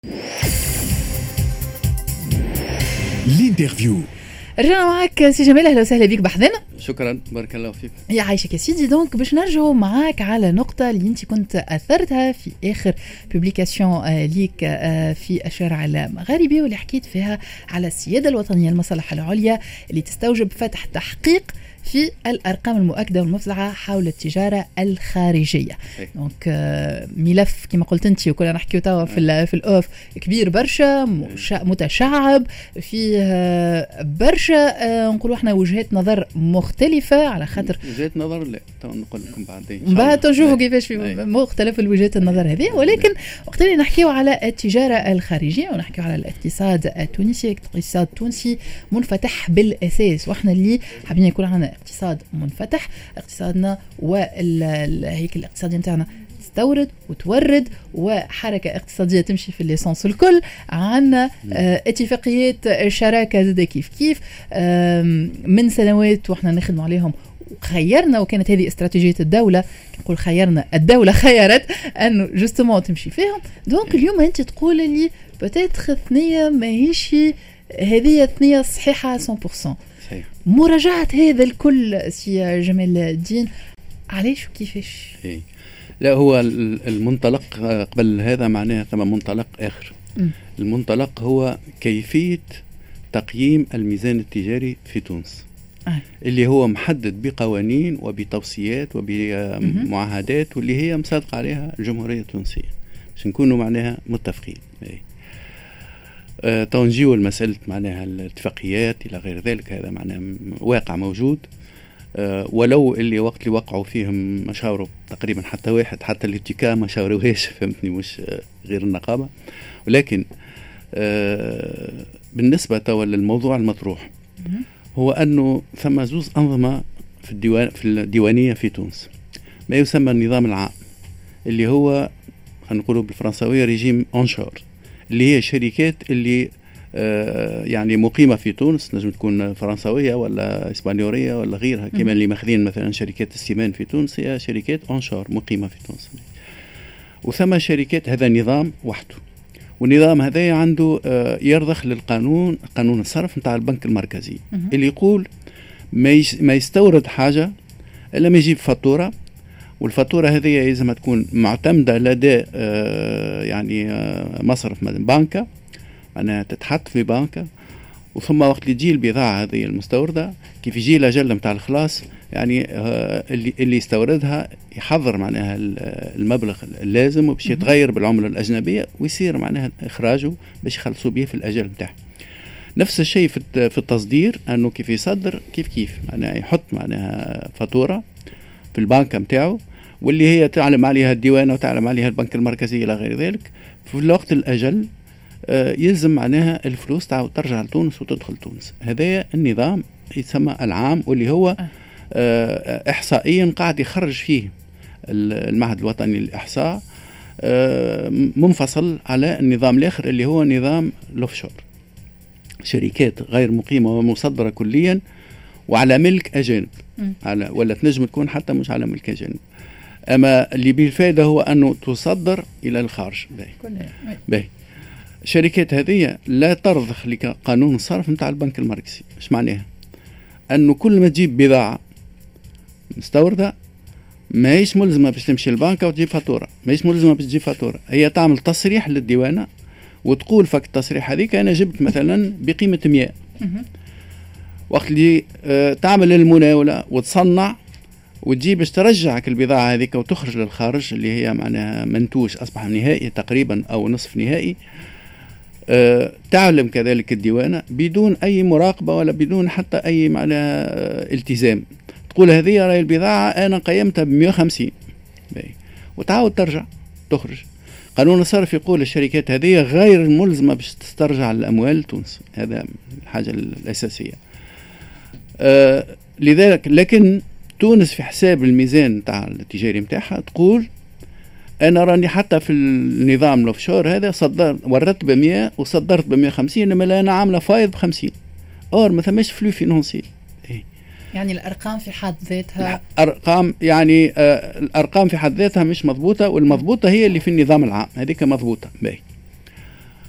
الانترفيو. رجعنا معك سي جمال، اهلا وسهلا بك بحذنا. شكرا، بارك الله فيك. يا عايشك يا سيدي. دونك باش نرجعوا معاك على نقطة اللي انت كنت اثرتها في اخر بوبليكاسيون ليك في الشارع المغاربي، واللي حكيت فيها على السيادة الوطنية المصالح العليا اللي تستوجب فتح تحقيق في الأرقام المؤكدة والمفزعة حول التجارة الخارجية. دونك ملف كما قلت أنت وكلنا نحكيو توا في الأوف كبير برشا، متشعب فيه برشا نقولوا احنا وجهات نظر مختلفة، على خاطر وجهات نظر لا نقول لكم بعد تشوفوا كيفاش في مختلف الوجهات النظر هذه. ولكن وقت اللي نحكيو على التجارة الخارجية ونحكيو على الاقتصاد التونسي، الاقتصاد التونسي منفتح بالأساس، واحنا اللي حابين يكون عندنا اقتصاد منفتح. اقتصادنا وهيك الاقتصاد نتاعنا تستورد وتورد، وحركة اقتصادية تمشي في الليسانس الكل. عنا اتفاقيات الشراكة زاد كيف من سنوات واحنا نخدم عليهم وخيرنا، وكانت هذه استراتيجية الدولة. نقول خيرنا، الدولة خيرت انه جوستومون تمشي فيهم. دونك اليوم انت تقول لي بتاتخ ثنية ماهيش هذه ثنية صحيحة 100%. مراجعة هذا الكل سي جمال الدين، علاش وكيفاش؟ لا، هو المنطلق قبل هذا معناها ثم منطلق آخر. المنطلق هو كيفية تقييم الميزان التجاري في تونس، اللي هو محدد بقوانين وبتوصيات وبمعاهدات، واللي هي مصادقة عليها الجمهورية التونسية، باش نكونوا معناها متفقين. تنجيو المسألة معناها الاتفاقيات إلى غير ذلك، هذا معناها واقع موجود. ولو اللي وقت اللي وقعوا فيهم ما شاوروا تقريبا حتى واحد، حتى الاتكاء ما شاوروهاش، فهمتني، مش غير النقابة. ولكن بالنسبة توا للموضوع المطروح، هو أنه ثم زوز أنظمة في الديوانية في تونس، ما يسمى النظام العام، اللي هو هنقوله بالفرنساوية ريجيم أونشور، اللي هي الشركات اللي يعني مقيمة في تونس، نجم تكون فرنسوية ولا إسبانيورية ولا غيرها، كما اللي ماخذين مثلا شركات السيمان في تونس، هي شركات أونشور مقيمة في تونس. وثم شركات، هذا نظام وحده، والنظام هذا عنده يرضخ للقانون، قانون الصرف نتاع البنك المركزي، اللي يقول ما يستورد حاجة إلا ما يجيب فاتورة، والفاتورة هذه لازم تكون معتمدة لدى يعني مصرف بنكة، معناها تتحط في بنكة. وثم وقت اللي تجي البضاعة هذه المستوردة، كيف يجي الأجل متاع الخلاص، يعني اللي يستوردها يحضر معناها المبلغ اللازم، وباش يتغير بالعملة الأجنبية، ويصير معناها إخراجه باش يخلصوا به في الأجل متاعه. نفس الشيء في التصدير، أنه كيف يصدر كيف معناها يحط معناها فاتورة في البنكة متاعه، واللي هي تعلم عليها الديوانة وتعلم عليها البنك المركزي إلى غير ذلك. في الوقت الأجل يلزم معناها الفلوس ترجع لتونس وتدخل تونس. هذا النظام يسمى العام، واللي هو إحصائيا قاعد يخرج فيه المعهد الوطني للإحصاء، منفصل على النظام الآخر اللي هو نظام لوفشور، شركات غير مقيمة ومصدرة كليا وعلى ملك أجانب، ولا تنجم تكون حتى مش على ملك أجانب. أما اللي بالفائدة هو أنه تصدر إلى الخارج. باهي. الشركات هذه لا ترضخ لقانون الصرف نتاع البنك المركزي. ايش معناها؟ أنه كل ما تجيب بضاعة مستوردة ما هيش ملزمة باش تمشي البنكة وتجيب فاتورة، ما هيش ملزمة باش تجيب فاتورة، هي تعمل تصريح للديوانة وتقول فك التصريح هذيك أنا جبت مثلا بقيمة 100. وقت اللي تعمل المناولة وتصنع وتجيب باش ترجعك البضاعة هذيك وتخرج للخارج، اللي هي معناها منتوج أصبح نهائي تقريبا أو نصف نهائي، تعلم كذلك الديوانة بدون أي مراقبة ولا بدون حتى أي معناها التزام، تقول هذه رأي البضاعة أنا قيمتها ب150 وتعاود ترجع تخرج. قانون الصرف يقول الشركات هذه غير ملزمة باش تسترجع الأموال لتونس، هذا الحاجة الأساسية. لذلك لكن تونس في حساب الميزان تاع التجاري متاعها تقول أنا راني حتى في النظام الأوفشور هذا وردت ب100 وصدرت ب150، إنما أنا عاملة فايض ب50، أور ما ثماش فلو فينانسي. يعني الأرقام في حد ذاتها أرقام، يعني الأرقام في حد ذاتها مش مضبوطة، والمضبوطة هي اللي في النظام العام، هذيك مضبوطة. باهي.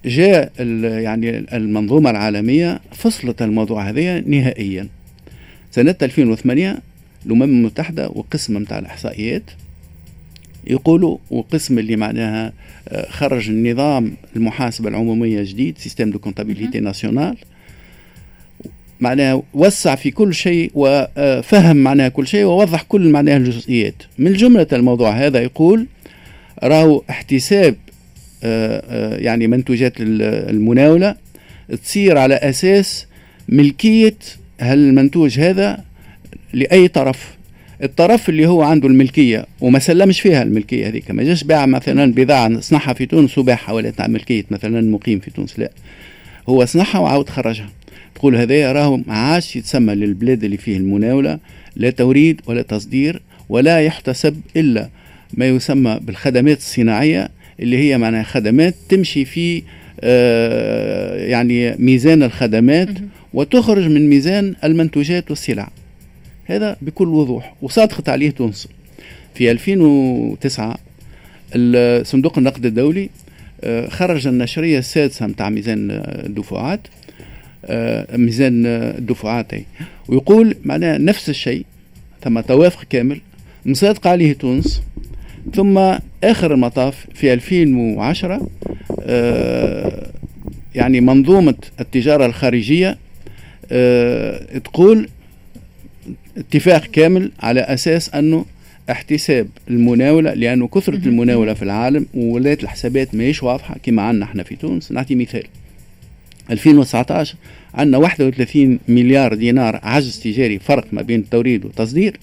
جاء يعني المنظومة العالمية فصلت الموضوع هذا نهائيا. سنة 2008 الأمم المتحدة وقسم متاع الإحصائيات يقولوا، وقسم اللي معناها خرج النظام المحاسبة العمومية جديد، سيستم دو كونتابيليتي ناسيونال، معناها وسع في كل شيء وفهم معناها كل شيء ووضح كل معناها الجزئيات. من جملة الموضوع هذا يقول راهو احتساب يعني منتوجات المناولة تصير على أساس ملكية هالمنتوج هذا لأي طرف. الطرف اللي هو عنده الملكية وما سلمش فيها الملكية هذيك، ما جاش باع مثلا بضاعة صنعها في تونس وباعها ولا تاع ملكية مثلا مقيم في تونس، لا، هو صنعها وعاود خرجها. تقول هذا راهو ما عادش يتسمى للبلاد اللي فيه المناولة لا توريد ولا تصدير، ولا يحتسب إلا ما يسمى بالخدمات الصناعية، اللي هي معناها خدمات تمشي في يعني ميزان الخدمات وتخرج من ميزان المنتوجات والسلع. هذا بكل وضوح وصادقت عليه تونس. في 2009 صندوق النقد الدولي خرج النشرية السادسة متاع ميزان الدفعات، ويقول معناها نفس الشيء، ثم توافق كامل مصادق عليه تونس. ثم آخر المطاف في 2010 يعني منظومة التجارة الخارجية تقول اتفاق كامل على أساس أنه احتساب المناولة، لأنه كثرة المناولة في العالم وولاية الحسابات ماهيش واضحة كما عندنا احنا في تونس. نعطي مثال، 2019 عندنا 31 مليار دينار عجز تجاري، فرق ما بين التوريد والتصدير،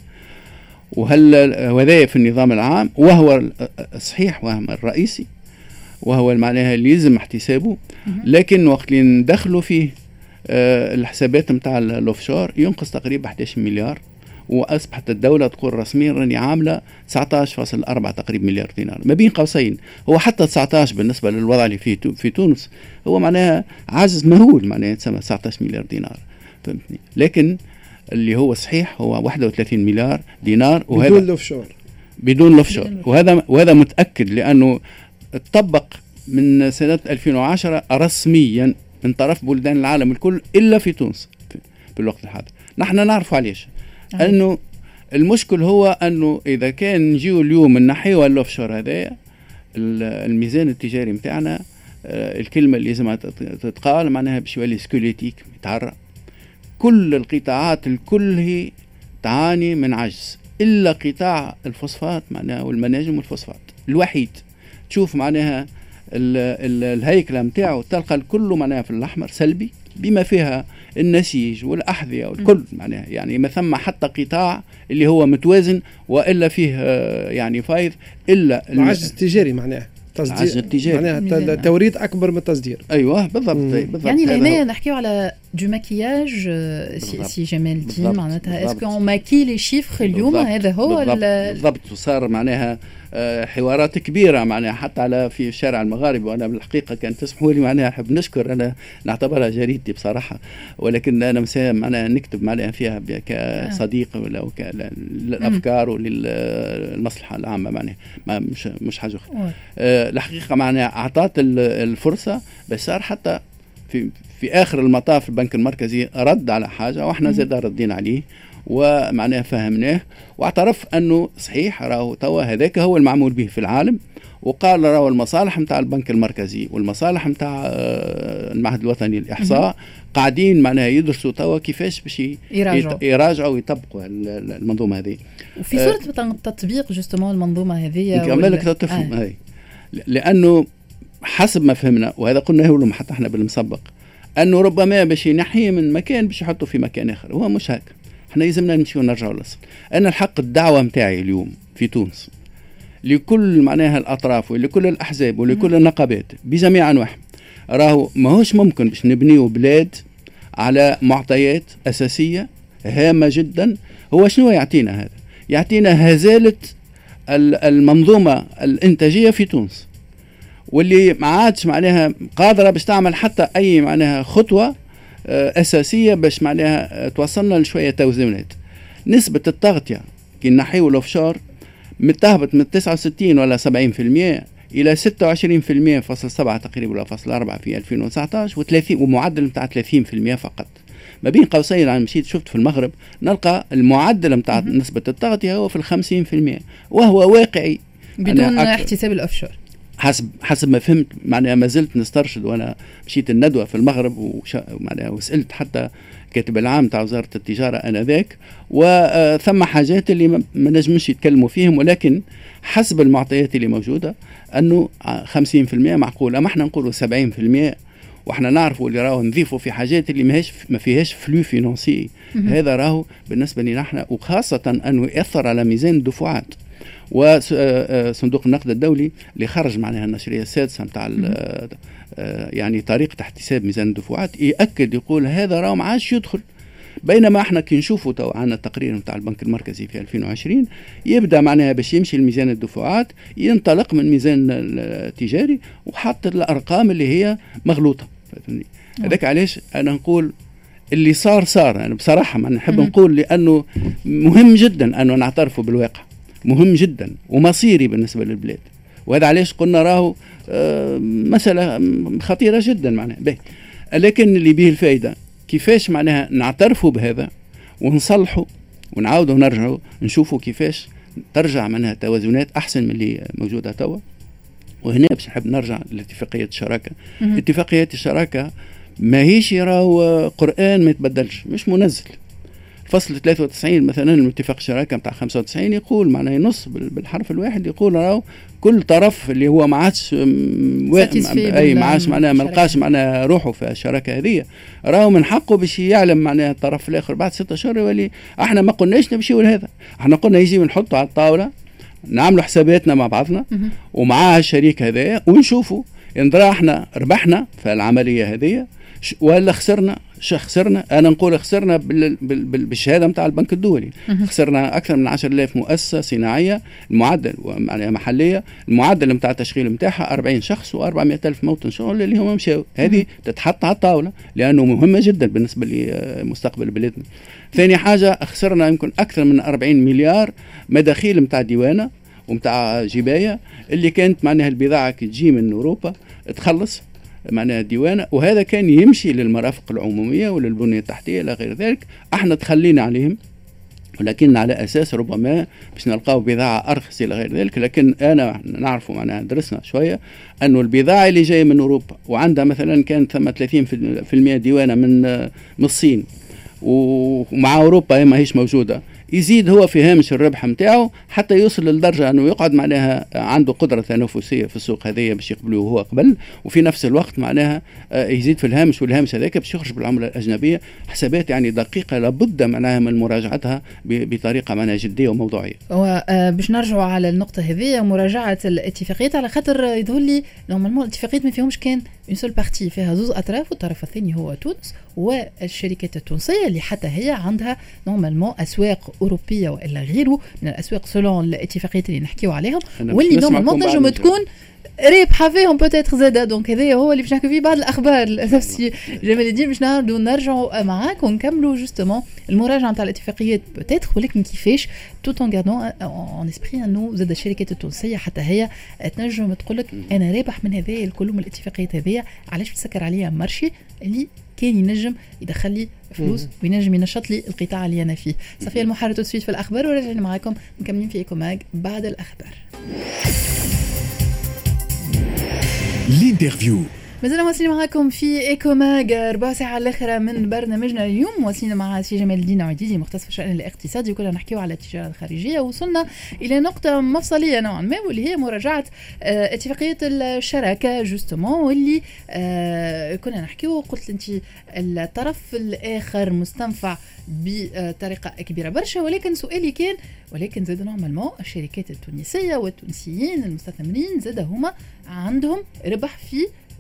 وهذا في النظام العام، وهو صحيح وهم الرئيسي، وهو معناها اللي يلزم احتسابه. لكن وقت اللي ندخلوا فيه الحسابات متاع الاوفشور ينقص تقريبا 11 مليار، واصبحت الدوله تقول رسميا راني عامله 19.4 تقريبا مليار دينار. ما بين قوسين هو حتى 19 بالنسبه للوضع اللي في تونس هو معناها عجز مهول، معناها يتسمى 19 مليار دينار، فهمتني؟ لكن اللي هو صحيح هو 31 مليار دينار، وهذا بدون الاوفشور، وهذا متاكد لانه تطبق من سنه 2010 رسميا من طرف بلدان العالم الكل الا في تونس في الوقت الحاضر. نحن نعرف علاش، انه المشكل هو انه اذا كان نجيو اليوم من ناحيه الاوفشور هذايا الميزان التجاري متاعنا الكلمه اللي لازم تتقال معناها باش يولي سكوليتيك يتعرى. كل القطاعات الكل هي تعاني من عجز الا قطاع الفوسفات معناها والمناجم والفوسفات الوحيد. تشوف معناها الهيكله متاعه تلقى الكل معناها في الاحمر سلبي، بما فيها النسيج والاحذيه والكل معناها، يعني ما ثم حتى قطاع اللي هو متوازن والا فيه يعني فايض الا العجز التجاري معناها تصدير معناها توريد اكبر من التصدير. ايوه بالضبط. يعني لهنا نحكيو على دو ماكياج سي جمال الدين، معناتها اسكو اون ماكي لي شيفر اليوم، هذا هو بالضبط. وصار معناها حوارات كبيره معناها حتى على في الشارع المغاربي، وانا بالحقيقه كان تسمحوا لي معناها احب نشكر، انا نعتبرها جريدتي بصراحه، ولكن انا مساهم معناها نكتب معناها فيها كصديق ولا للافكار وللمصلحه العامه معناها، مش حاجه اخرى. الحقيقه معناها اعطت الفرصه، بس صار حتى في اخر المطاف البنك المركزي رد على حاجه واحنا زاد ردينا عليه ومعناه فهمناه، واعترف انه صحيح راهو توا هذاك هو المعمول به في العالم، وقال راهو المصالح نتاع البنك المركزي والمصالح نتاع المعهد الوطني للاحصاء قاعدين معناها يدرسوا توا كيفاش باش يراجعوا ويطبقوا المنظومه هذه. وفي صوره تطبيق جوستومون المنظومه هذه نكمل لك تفهم هاي، لانه حسب ما فهمنا وهذا قلناه لهم حتى احنا بالمسبق، انه ربما باش ينحيه من مكان باش يحطه في مكان اخر، هو مش هيك. احنا يلزمنا نمشي ونرجعوا للاصل. انا الحق الدعوه متاعي اليوم في تونس لكل معناها الاطراف ولكل الاحزاب ولكل النقابات بجميع انواعها، راهو ماهوش ممكن باش نبنيو بلاد على معطيات اساسيه هامه جدا. هو شنو يعطينا هذا؟ يعطينا هزاله المنظومه الانتاجيه في تونس، واللي ما عادش معناها قادره باش تعمل حتى اي معناها خطوه اساسيه باش معناها توصلنا لشويه توازنات. نسبه التغطيه كي نحيو الاوفشور متهبط من 69 ولا 70%، الى 26.7% تقريبا ولا فاصل 4 في 2019 و30 ومعدل نتاع 30% فقط. ما بين قوسين انا مشيت شفت في المغرب نلقى المعدل نتاع نسبة التغطية هو في 50% وهو واقعي بدون احتساب الاوفشور. حسب ما فهمت معناها ما زلت نسترشد وانا مشيت الندوة في المغرب معناها وسألت حتى كاتب العام تاع وزارة التجارة انذاك وثم حاجات اللي ما نجمش يتكلموا فيهم ولكن حسب المعطيات اللي موجودة انه 50% معقول. اما احنا نقولوا 70% واحنا نعرفوا اللي راهو نضيفوا في حاجات اللي ما فيهاش فلو فينانسي. هذا راهو بالنسبة لنا احنا وخاصة انه يأثر على ميزان الدفعات. وصندوق النقد الدولي اللي خرج معناها النشرية السادسة نتاع يعني طريقة احتساب ميزان الدفعات يأكد يقول هذا راهو ما عادش يدخل. بينما احنا كي نشوفوا تو عندنا التقرير نتاع البنك المركزي في 2020 يبدا معناها باش يمشي الميزان الدفعات ينطلق من ميزان التجاري وحط الارقام اللي هي مغلوطه. هذاك علاش انا نقول اللي صار انا بصراحه ما نحب نقول لانه مهم جدا انه نعترفوا بالواقع، مهم جدا ومصيري بالنسبه للبلاد. وهذا علاش قلنا راهو مساله خطيره جدا معناها به. لكن اللي به الفائده كيفاش معناها نعترفوا بهذا ونصلحوا ونعاودوا نرجعوا نشوفوا كيفاش ترجع منها توازنات احسن من اللي موجوده توا. وهنا باش نحب نرجع لاتفاقيه الشراكه. اتفاقيه الشراكه ما هيش راهو قرآن ما يتبدلش، مش منزل. فصل 93 مثلا من اتفاق الشراكه نتاع 95 يقول معناه ينص بالحرف الواحد يقول راهو كل طرف اللي هو ما عادش ما عادش معناها ما لقاش معناها روحه في الشراكه هذه راهو من حقه باش يعلم معناها الطرف الاخر بعد 6 اشهر يولي. احنا ما قلناش نمشيو لهذا، احنا قلنا يجي نحطوا على الطاوله نعملوا حساباتنا مع بعضنا ومعاه الشريك هذا ونشوفوا ان احنا ربحنا في العمليه هذه ولا خسرنا. خسرنا، انا نقول خسرنا بالشهاده نتاع البنك الدولي. خسرنا اكثر من 10,000 مؤسسه صناعيه، المعدل معناها محليه، المعدل نتاع التشغيل نتاعها 40 شخص و400,000 موطن شغل اللي هم مشاو. هذه تتحط على الطاوله لانه مهمه جدا بالنسبه لمستقبل بلادنا. ثاني حاجه خسرنا يمكن اكثر من 40 مليار مداخيل نتاع ديوانه ومتاع جبايه اللي كانت معناها البضاعه كي تجي من اوروبا تخلص معناها الديوانة، وهذا كان يمشي للمرافق العمومية وللبنية التحتية إلى غير ذلك. احنا تخلينا عليهم ولكن على أساس ربما باش نلقاو بضاعة أرخص إلى غير ذلك. لكن أنا نعرفوا معناها درسنا شوية أنه البضاعة اللي جاية من أوروبا وعندها مثلا كانت ثم 30% ديوانة من الصين ومع أوروبا ما هيش موجودة، يزيد هو في هامش الربح متاعه حتى يوصل للدرجة أنه يقعد معناها عنده قدرة تنافسية في السوق هذه باش يقبلوه هو قبل، وفي نفس الوقت معناها يزيد في الهامش، والهامش هذاك باش يخرج بالعملة الأجنبية. حسابات يعني دقيقة لابد معناها من مراجعتها بطريقة معناها جدية وموضوعية. باش نرجعوا على النقطة هذه مراجعة الاتفاقيات، على خاطر يظهر لي نورمالمون الاتفاقيات ما فيهمش كان اون سول بارتي، فيها زوز أطراف، والطرف الثاني هو تونس والشركات التونسية اللي حتى هي عندها نورمالمون أسواق أوروبية وإلا غيره من الأسواق سولون الاتفاقيات اللي نحكيو عليهم، واللي نورمالمون نجم تكون رابحة فيهم بوتيتر زادا. دونك هذا هو اللي باش نحكي فيه بعض الأخبار للأسف سي جمال الدين، باش نرجعوا معاك ونكملوا جوستومون المراجعة نتاع الاتفاقيات بوتيتر، ولكن كيفاش توت اون غاردون اون اسبري انه زاد الشركات التونسية حتى هي تنجم تقول لك انا رابح من هذايا الكل، من الاتفاقيات هذيا علاش تسكر عليها مارشي اللي كان ينجم يدخل لي فلوس وينجم ينشط لي القطاع اللي انا فيه. صفية المحرر تسويت في الاخبار، وراجعين معاكم مكملين في ايكوماج بعد الاخبار. الانترفيو مازلنا واصلين معاكم في ايكوماج 4 ساعة الأخرى من برنامجنا اليوم. واصلين مع سي جمال الدين عديدي مختص في الشأن الاقتصادي، وكنا نحكيو على التجارة الخارجية. وصلنا إلى نقطة مفصلية نوعا ما، واللي هي مراجعة اتفاقية الشراكة جوستومون، واللي كنا نحكيو. قلت انت الطرف الآخر مستنفع بطريقة كبيرة برشا، ولكن سؤالي كان ولكن زاد نورمالمون الشركات التونسية والتونسيين المستثمرين زاد هما عندهم ربح في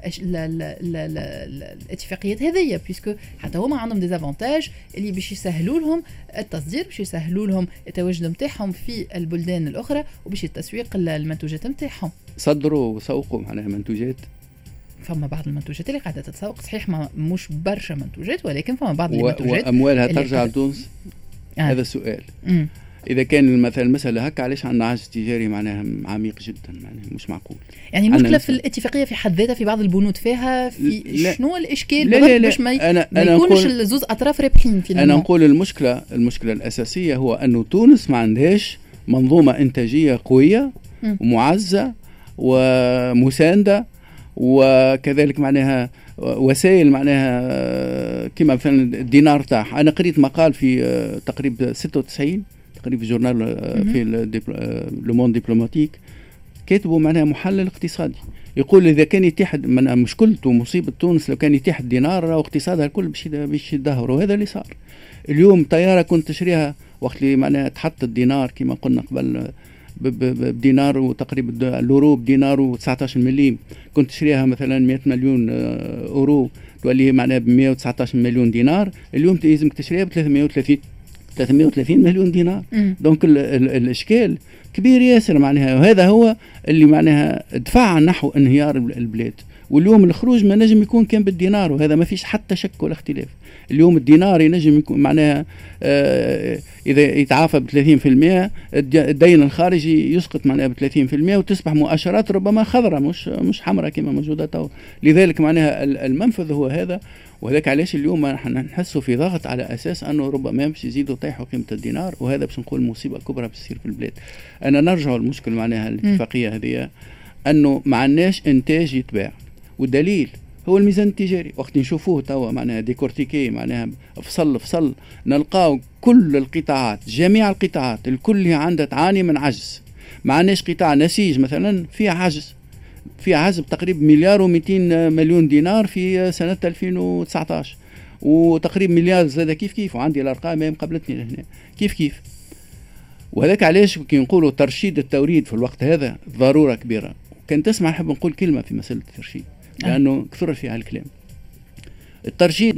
الاتفاقيات هذه، بيسكو حتى هما عندهم ديزافونتاج اللي باش يسهلوا لهم التصدير، باش يسهلوا لهم التواجد نتاعهم في البلدان الاخرى، وباش التسويق المنتوجات نتاعهم. صدروا وسوقوا معناها منتوجات. فما بعض المنتوجات اللي قاعده تتسوق صحيح، ما مش برشا منتوجات، ولكن فما بعض المنتوجات واموالها ترجع لتونس. هذا السؤال. اذا كان مثلا المساله هكا علاش عندنا عجز تجاري معناها عميق جدا معناها مش معقول. يعني المشكله في الاتفاقيه في حد ذاتها في بعض البنود فيها في لا شنو الاشكال لا باش ما يكونش الزوز اطراف رابحين في انا نقول المشكله الاساسيه هو انه تونس ما عندهاش منظومه انتاجيه قويه ومعزه ومسانده، وكذلك معناها وسائل معناها كما مثلا الدينار تاعها. انا قريت مقال في تقريبا 96 تقريبا في جورنال في لو موند ديبلوماتيك، كاتبوا معناها محلل اقتصادي يقول اذا كان يتيح من مشكلته ومصيبه تونس لو كان يتيح الدينار واقتصادها الكل باش يدهور، وهذا اللي صار. اليوم طياره كنت تشريها وقت اللي معناها تحط الدينار كما قلنا قبل بدينار وتقريبا اليورو بدينار و19 مليم، كنت تشريها مثلا 100 مليون اورو تولي معناها ب 119 مليون دينار، اليوم لازمك تشريها ب 330 مليون دينار. دونك الاشكال كبير ياسر معناها، وهذا هو اللي معناها دفع نحو انهيار البلاد. واليوم الخروج ما نجم يكون كان بالدينار، وهذا ما فيش حتى شك ولا اختلاف. اليوم الدينار ينجم يكون معناها إذا يتعافى ب 30% الدين الخارجي يسقط معناها ب 30% وتصبح مؤشرات ربما خضراء مش حمراء كما موجودة تو. لذلك معناها المنفذ هو هذا، وهذاك علاش اليوم نحن نحسوا في ضغط على أساس أنه ربما باش يزيدوا يطيحوا قيمة الدينار، وهذا باش نقول مصيبة كبرى باش تصير في البلاد. أنا نرجع المشكل معناها الاتفاقية هذه أنه ما عندناش إنتاج يتباع، والدليل هو الميزان التجاري. وقت نشوفوه توا معناها ديكورتيكي معناها فصل نلقاو كل القطاعات جميع القطاعات الكل عندها تعاني من عجز. ما عندناش قطاع نسيج مثلا فيه عجز بتقريبا مليار و200 مليون دينار في سنة 2019، وتقريبا مليار زاد كيف وعندي الأرقام مقابلتني هنا كيف. وهذاك علاش كي نقولوا ترشيد التوريد في الوقت هذا ضرورة كبيرة. كان تسمع نحب نقول كلمة في مسألة الترشيد لأنه كثر فيها الكلام. الترشيد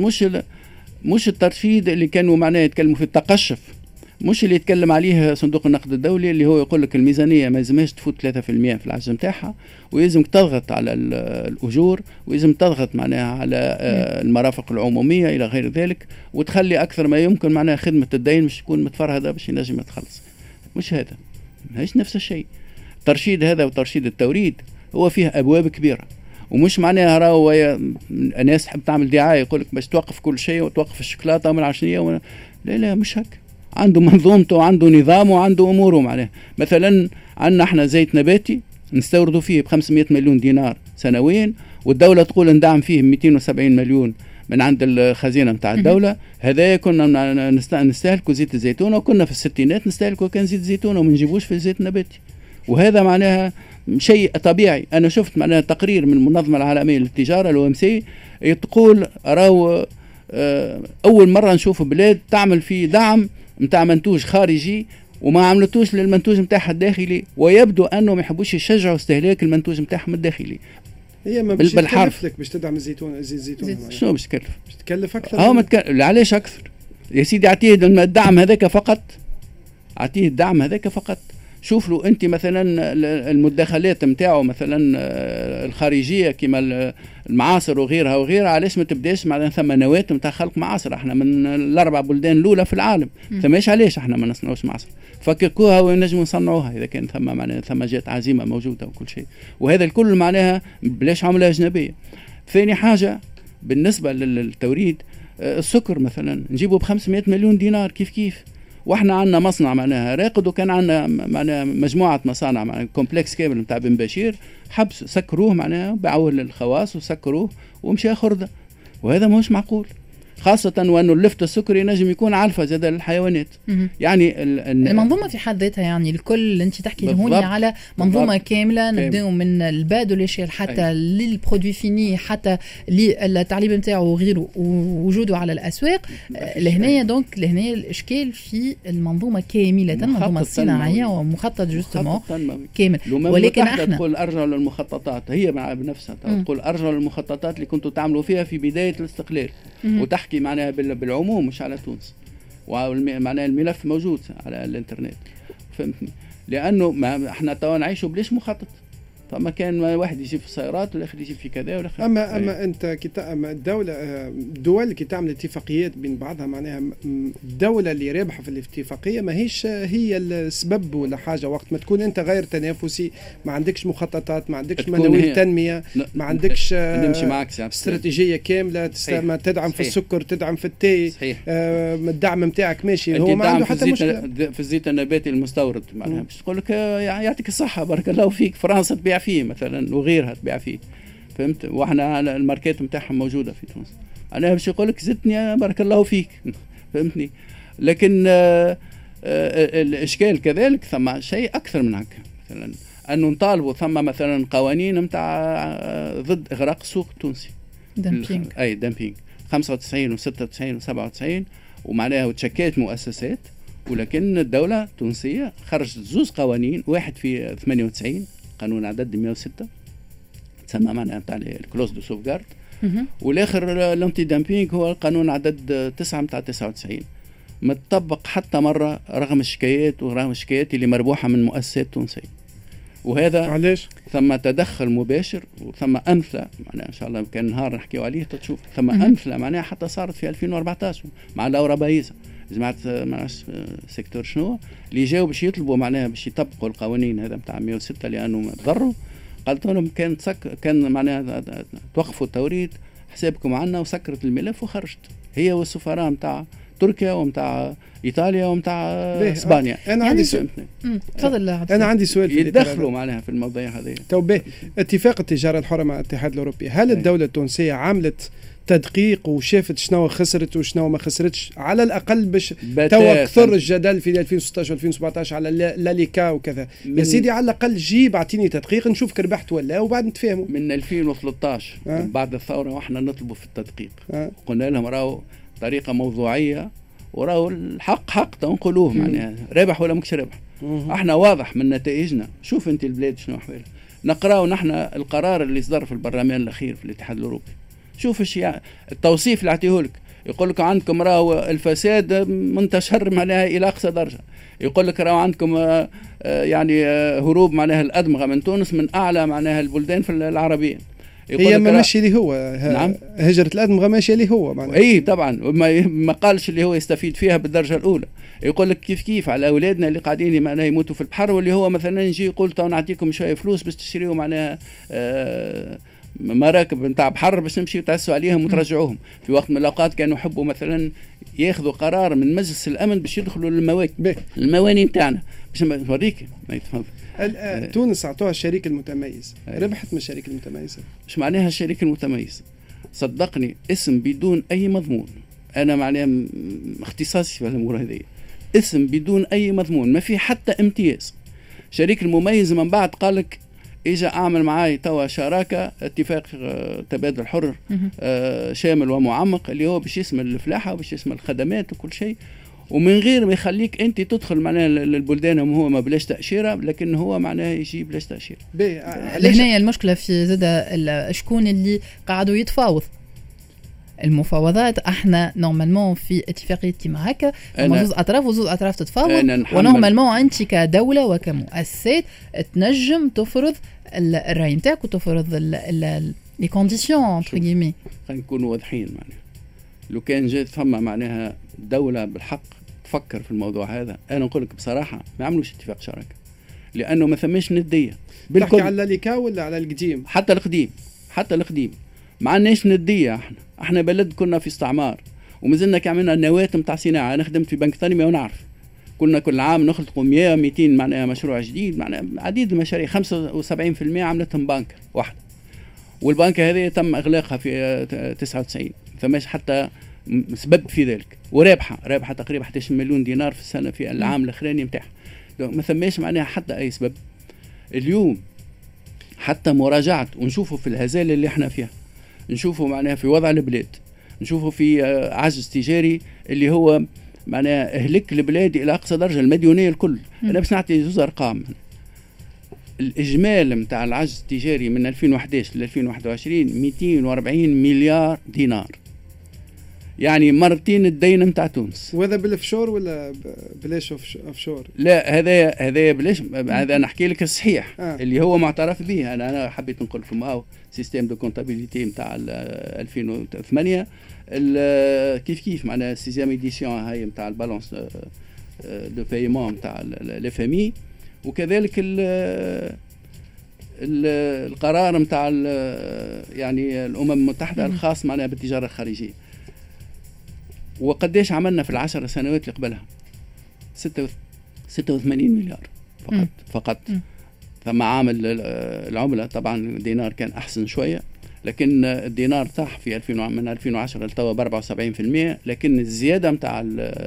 مش الترشيد اللي كانوا معناه يتكلموا في التقشف، مش اللي يتكلم عليه صندوق النقد الدولي اللي هو يقول لك الميزانية ما لازمهاش تفوت 3% في العجز نتاعها، ويلزم تضغط على الأجور، ويلزم تضغط معناها على المرافق العمومية إلى غير ذلك، وتخلي أكثر ما يمكن معناها خدمة الدين مش تكون متفرهدة باش ينجم يتخلص. مش هذا، ماهيش نفس الشيء. الترشيد هذا وترشيد التوريد هو فيه أبواب كبيرة، ومش معناها راهو الناس تحب تعمل دعاية يقول لك باش توقف كل شيء وتوقف الشوكولاتة ومن العشرية لا مش هك. عنده منظومته وعنده نظامه وعنده أموره معناها. مثلا عندنا احنا زيت نباتي نستوردوا فيه ب500 مليون دينار سنويا، والدولة تقول ندعم فيه 270 مليون من عند الخزينة متاع الدولة. هذا كنا نستهلكوا زيت الزيتون، وكنا في الستينات نستهلكوا كان زيت الزيتون وما نجيبوش في الزيت النباتي، وهذا معناها شيء طبيعي. أنا شفت معناها تقرير من المنظمة العالمية للتجارة الOMC تقول راهو أول مرة نشوف بلاد تعمل في دعم متاع منتوج خارجي وما عملتوش للمنتوج متاعها الداخلي، ويبدو أنه ما يحبوش يشجعوا استهلاك المنتوج متاعهم الداخلي. هي ما باش تكلف لك باش تدعم زيت الزيتون. شنو باش تكلف؟ باش تكلف أكثر. علاش أكثر يا سيدي؟ أعطيه الدعم هذاك فقط، أعطيه الدعم هذاك فقط. شوف له أنت مثلا المدخلات متاعه مثلا الخارجية كما المعاصر وغيرها علاش ما تبداش معناها ثم نواة متاع خلق معاصر؟ احنا من الأربع بلدان الأولى في العالم، ثماش علاش احنا ما نصنعوش معاصر؟ فككوها ونجموا نصنعوها إذا كان ثم معناها ثم جات عزيمة موجودة وكل شيء. وهذا الكل معناها بلاش عملة أجنبية. ثاني حاجة بالنسبة للتوريد، السكر مثلا نجيبه ب500 مليون دينار كيف واحنا عندنا مصنع معناها راقد، وكان عندنا معناها مجموعه مصانع معناها كومبلكس كامل نتاع بن بشير، حبس سكروه معناها باعوه للخواص وسكروه ومشى خرده، وهذا مش معقول. خاصة وأنه اللفت السكري نجم يكون علفة زاد للحيوانات. يعني المنظومة في حد ذاتها يعني الكل أنت تحكي هوني على منظومة كاملة، نبدأ من الباد والأشياء حتى للبرودوي فيني حتى للتعليب نتاعه وغيره ووجوده على الأسواق. لهنا دونك لهنا الإشكال في المنظومة كاملة، منظومة صناعية ومخطط جوستمون كامل. ولكن احنا تقول أرجع للمخططات، هي بنفسها تقول أرجع للمخططات اللي كنتوا تعملوا فيها في بداية الاستقلال، وتحكي معناها بالعموم مش على تونس، ومعناها الملف موجود على الانترنت، فهمتني؟ لانه ما احنا توا نعيشوا بلاش مخطط. فما كان واحد يجيب في السيارات والاخر يجيب في كذا والاخر. اما انت الدول كي تعمل اتفاقيات بين بعضها معناها الدوله اللي رابحه في الاتفاقيه ماهيش هي السبب ولا حاجه. وقت ما تكون انت غير تنافسي ما عندكش مخططات ما عندكش مناوئ تنميه ما عندكش نمشي معك استراتيجيه كامله ما تدعم في السكر تدعم في التي الدعم نتاعك ماشي هو ما عنده حتى مشكله في الزيت النباتي المستورد معناها باش تقول لك يعطيك الصحه بارك الله فيك فرنسا تبيع فيه مثلا وغيرها تبيع فيه فهمت واحنا الماركات نتاعهم موجوده في تونس انا باش يقول لك زدتني بارك الله فيك فهمتني. لكن الاشكال كذلك ثم شيء اكثر من هكا مثلا انه نطالبوا ثم مثلا قوانين نتاع ضد اغراق السوق التونسي دمبينغ اي دمبينغ 95 و96 و97 ومعناها وتشكيت مؤسسات ولكن الدولة التونسية خرجت زوز قوانين واحد في 98 قانون عدد 106 تسمى معناها نتاع الكلوز دو سوفغارد والاخر الانتي دامبينغ هو القانون عدد 9 نتاع 99 ما تطبق حتى مرة رغم الشكايات ورغم الشكايات اللي مربوحة من مؤسسات تونسية. وهذا علاش ثم تدخل مباشر وثم امثله معناها ان شاء الله كان نهار نحكيو عليه تشوف ثم امثله معناها حتى صارت في 2014 مع لورا بايزه جماعه معرفش سيكتور شنو اللي جاوا باش يطلبوا معناها باش يطبقوا القوانين هذا نتاع 106 لانه ضروا قالت لهم كان معناها توقفوا التوريد حسابكم عنا وسكرت الملف وخرجت هي والسفراء نتاع تركيا ومتاع ايطاليا ومتاع اسبانيا. انا عندي سؤال تفضل. انا عندي سؤال يتدخلوا معناها في المواضيع هذه. تو اتفاق التجاره الحره مع الاتحاد الاوروبي هل الدوله التونسيه عملت تدقيق وشافت شنو خسرت وشنو ما خسرتش على الاقل باش تو كثر الجدل في 2016 2017 على لاليكا وكذا يا سيدي على الاقل جيب اعطيني تدقيق نشوفك ربحت ولا وبعد نتفاهموا. من 2013 بعد الثوره واحنا نطلبوا في التدقيق قلنا لهم راهو طريقه موضوعيه وراهو الحق حق تنقلوه معناها رابح ولا ماكش رابح. احنا واضح من نتائجنا شوف انت البلاد شنو احوالها نقراو نحن القرار اللي صدر في البرلمان الاخير في الاتحاد الاوروبي شوف الشيء التوصيف اللي اعطيهولك يقول لك عندكم راهو الفساد منتشر معناها الى اقصى درجه يقول لك راهو عندكم يعني هروب معناها الادمغه من تونس من اعلى معناها البلدان في العربيه هي ما ماشي اللي هو نعم هجرة الأدمغة ماشي اللي هو معناها اي طبعا ما قالش اللي هو يستفيد فيها بالدرجة الأولى يقول لك كيف على أولادنا اللي قاعدين معناها يموتوا في البحر واللي هو مثلا يجي يقول تو نعطيكم شوية فلوس باش تشتريوا معناها مراكب نتاع بحر باش نمشي تعسوا عليهم وترجعوهم في وقت من الأوقات كانوا يحبوا مثلا ياخذوا قرار من مجلس الأمن باش يدخلوا المواني نتاعنا باش نوريك ما يتفهم. تونس اعطوها الشريك المتميز ربحت من الشريك المتميز. ايش معناها الشريك المتميز؟ صدقني اسم بدون اي مضمون انا معناها اختصاصي في الامور هذه اسم بدون اي مضمون ما في حتى امتياز. شريك المميز من بعد قال لك اجا اعمل معاي توا شراكه اتفاق تبادل حر شامل ومعمق اللي هو باش يشمل الفلاحه وباش يشمل الخدمات وكل شيء ومن غير ما يخليك انت تدخل معناها البلدان هو ما بلاش تاشيره لكن هو معناها يجي بلاش تاشيره. هنا المشكله في زاد شكون اللي قاعدوا يتفاوض المفاوضات احنا نورمالمون في اتفاقيه كيما هكا زوز اطراف وزوز اطراف تتفاوض ونورمالمون انت كدوله وكمؤسسات تنجم تفرض الراي نتاعك وتفرض لي كونديسيون انتر غيمي. خلينا نكونوا واضحين معناها لو كان جات ثم معناها دولة بالحق تفكر في الموضوع هذا أنا نقول لك بصراحة ما عملوش اتفاق شراكة لأنه ما ثماش ندية بالكل. تحكي على الليكا ولا على القديم؟ حتى القديم ما عندناش ندية. احنا بلد كنا في استعمار ومازلنا كعملنا نواة متاع صناعة. أنا خدمت في بنك تنمية ونعرف كنا كل عام نخلطوا 100 200 معناها مشروع جديد معناها عديد المشاريع 75% عملتهم بنك واحدة والبنكة هذه تم إغلاقها في 99 فماش حتى سبب في ذلك ورابحه تقريبا 11 مليون دينار في السنه في العام الاخراني نتاعها ما ثماش معناها حتى اي سبب. اليوم حتى مراجعه ونشوفوا في الهزال اللي احنا فيها نشوفوا معناها في وضع البلاد نشوفوا في عجز تجاري اللي هو معناها اهلك البلاد الى اقصى درجه المديونيه الكل. انا بس نعطي زوز ارقام. الاجمال نتاع العجز التجاري من 2011 ل 2021 240 مليار دينار يعني مرتين الدين نتاع تونس. وهذا بالاوفشور ولا بلاش اوفشور؟ لا هذا بلاش، هذا نحكي لك الصحيح اللي هو معترف به. انا حبيت نقول لكم او سيستيم دو كونتابيليتي نتاع 2008 كيف معناها السيزيام ايديسيون هاي نتاع البالانس دو بايمون نتاع الاف ام اي، وكذلك القرار نتاع يعني الامم المتحده الخاص معناها بالتجاره الخارجيه. وقديش عملنا في العشر سنوات اللي قبلها؟ 86 مليار فقط. ثم عامل العمله طبعا الدينار كان احسن شويه، لكن الدينار طاح في من 2010 لتوا ب 74%، لكن الزياده نتاع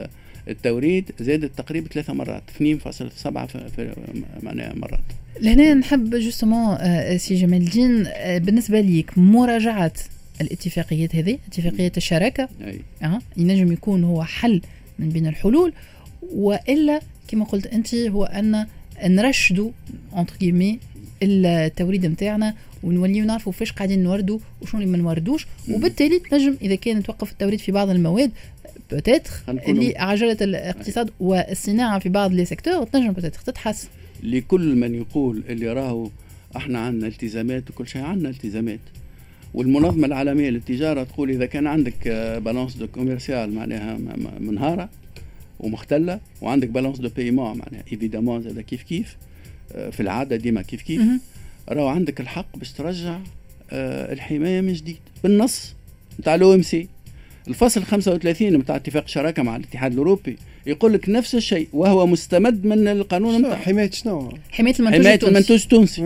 التوريد زادت تقريبا 3 مرات، 2.7 معناها مرات. لهنا نحب جوستومون سي جمال الدين بالنسبه ليك مراجعه الاتفاقيات هذه، اتفاقية الشراكة ينجم يكون هو حل من بين الحلول، وإلا كما قلت أنت هو أن نرشدوا انتر كيمي التوريد متاعنا ونوليو نعرفوا فاش قاعدين نوردوا وشون اللي ما نوردوش، وبالتالي نجم إذا كان توقف التوريد في بعض المواد بتاتر اللي عجلة الاقتصاد والصناعة في بعض لي سيكتور تنجم بتاتر تتحسن. لكل من يقول اللي راهو احنا عندنا التزامات وكل شيء، عندنا التزامات، والمنظمة العالمية للتجارة تقول إذا كان عندك بالانس دو كوميرسيال معناها منهارة ومختلة، وعندك بالانس دو بايمون معناها إيفيدامون زاد كيف في العادة ديما كيف راهو عندك الحق باش ترجع الحماية من جديد بالنص نتاع الأو إم سي. الفصل 35 نتاع اتفاق الشراكة مع الاتحاد الأوروبي يقول لك نفس الشيء، وهو مستمد من القانون نتاع حماية شنو؟ حماية المنتوج التونسي.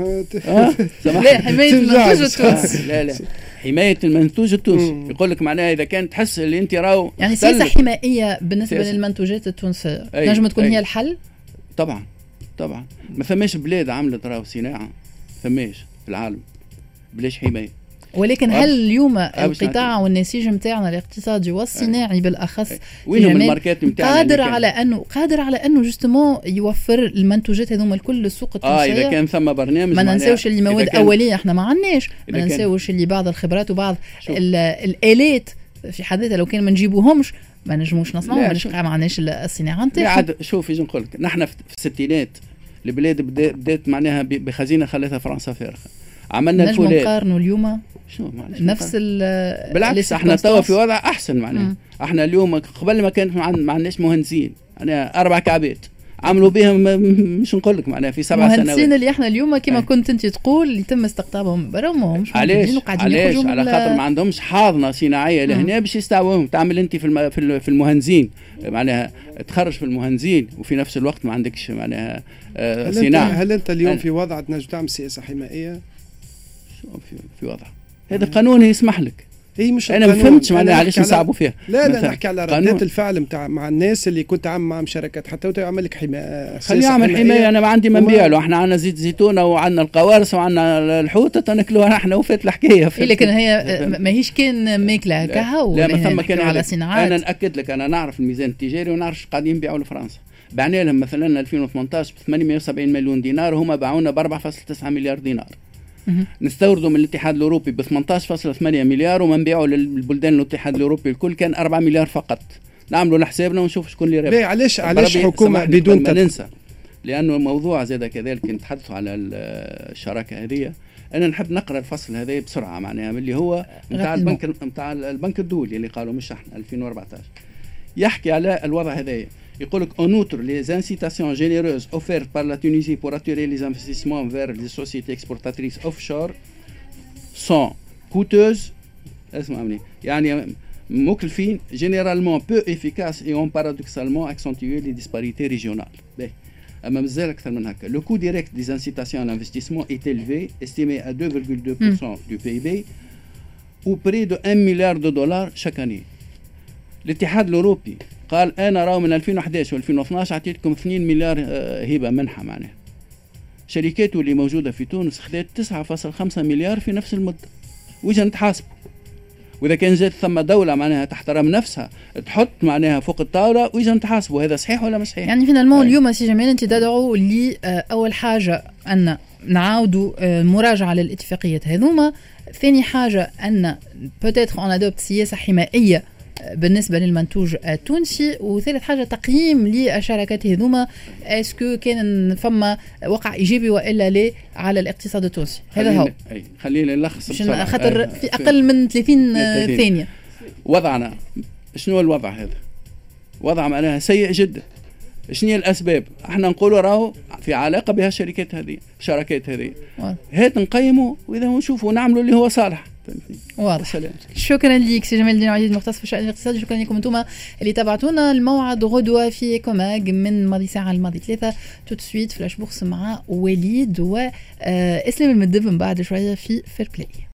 لا حماية المنتوج التونسي. لا حماية المنتوج التونسي. يقول لك معناها إذا كان تحس اللي أنت راهو يعني سياسة حمائية بالنسبة للمنتوجات التونسية نجم تكون هي الحل؟ طبعا ما ثماش بلاد عملت راهو صناعة ثماش في العالم بلاش حماية. ولكن هل اليوم القطاع والنسيج نتاعنا الاقتصادي والصناعي بالاخص وينهم الماركات نتاعنا قادر على انه جوستومون يوفر المنتوجات هذوما الكل للسوق التونسيه؟ اذا كان ثم برنامج ما ننساوش اللي مواد اوليه احنا ما عندناش، ما ننساوش اللي بعض الخبرات وبعض الالات في حد ذاتها لو كان ما نجيبوهمش ما نجموش نصنعوا، ما عندناش الصناعه نتاعها. شوف يجي نقول لك نحن في الستينات البلاد بدات معناها بخزينه خلتها فرنسا فارغه، عملنا نجم نقارنوا اليوم نفس بالعكس احنا توا في وضع احسن معناها. احنا اليوم قبل ما كانت ما عندناش مهندسين، انا 4 كعبات عملوا بهم مش نقول لك معناها في 7 سنوات. المهندسين اللي احنا اليوم كما كنت انت تقول اللي تم استقطابهم برا ما همش موجودين وقاعدين يخرجوا على خاطر ما عندهمش حاضنه صناعيه لهنا باش يستعوهم. تعمل انت في المهندسين معناها تخرج في المهندسين وفي نفس الوقت ما عندكش معناها صناعه. هل انت اليوم في وضع تنجم تعمل سياسه حمائيه؟ في وضع هذا قانون يسمح لك. هي مش انا ما فهمتش معناها علاش نصعبوا فيها. لا نحكي على ردات الفعل نتاع مع الناس اللي كنت عامل معهم شركات حتى هو يعمل لك حمايه. خليه يعمل حمايه، انا ما عندي ما نبيع له. احنا عندنا زيت زيتونه وعندنا القوارص وعندنا الحوته تناكلوها نحن وفات الحكايه. لكن هي ماهيش كان ماكله هكا لا ما ثم كان على صناعات. انا ناكد لك انا نعرف الميزان التجاري ونعرف قاعدين يبيعوا لفرنسا. بعنا لهم مثلا 2018 ب 870 مليون دينار وهما باعونا ب 4.9 مليار دينار. نستوردوا من الاتحاد الاوروبي ب 18.8 مليار وما نبيعوا للبلدان الاتحاد الاوروبي الكل كان 4 مليار فقط. نعملوا لحسابنا ونشوف شكون اللي رابح. علاش حكومه بدون ننسى، لانه الموضوع زاد كذلك نتحدثوا على الشراكه هذه. انا نحب نقرا الفصل هذا بسرعه معناها اللي هو نتاع البنك الدولي اللي قالوا مش احنا 2014 يحكي على الوضع هذايا. يقول لك en outre les incitations généreuses offertes par la Tunisie pour attirer les investissements vers les sociétés exportatrices offshore sont coûteuses يعني مكلفين généralement peu efficaces et ont paradoxalement accentué les disparités régionales. أما مازال أكثر من هكا. Le coût direct des incitations à l'investissement est élevé, estimé à 2,2% du PIB ou près de 1 milliard de dollars chaque année. الاتحاد الأوروبي قال أنا راو من 2011 و2012 عطيتكم 2 مليار هبة منحة معناها. شركاته اللي موجودة في تونس خذت 9.5 مليار في نفس المدة. ويجا نتحاسب. وإذا كان جات ثم دولة معناها تحترم نفسها تحط معناها فوق الطاولة ويجا نتحاسبوا. هذا صحيح ولا مش صحيح؟ يعني فينا اليوم سي جمال أنت تدعو لي أول حاجة أن نعاودوا مراجعة للاتفاقيات هذوما. ثاني حاجة أن peut-être on adopte سياسة حمائية بالنسبه للمنتوج التونسي. وثالث حاجه تقييم للشراكات هذوما، اسكو كان فما وقع ايجابي والا لا على الاقتصاد التونسي. هذا هو. خلينا نلخص خاطر في اقل من 30 ثانيه. وضعنا شنو الوضع هذا؟ وضع معناها سيء جدا. شنو هي الاسباب؟ احنا نقولوا راهو في علاقه بها الشركات هذه، الشراكات هذه هات نقيموا واذا نشوفوا نعملوا اللي هو صالح. واضح. شكرا لك سي جمال الدين عزيز مختص في الشأن الاقتصادي. شكرا لكم انتم اللي تابعتونا. الموعد غدوه في كوماج من ماضي ساعه الماضي 3 تو سويت فلاش بوكس مع وليد واسلام المدب من بعد شويه في فير بلاي.